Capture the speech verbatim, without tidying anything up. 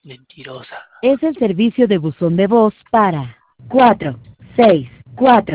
Mentirosa. Es el servicio de buzón de voz para cuatro seis cuatro.